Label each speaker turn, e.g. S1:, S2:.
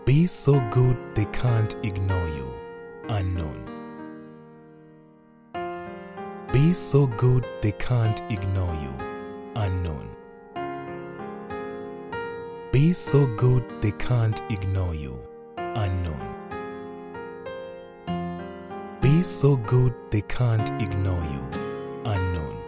S1: Be so good they can't ignore you. Unknown. Be so good they can't ignore you. Unknown. Be so good they can't ignore you. Unknown. Be so good they can't ignore you. Unknown.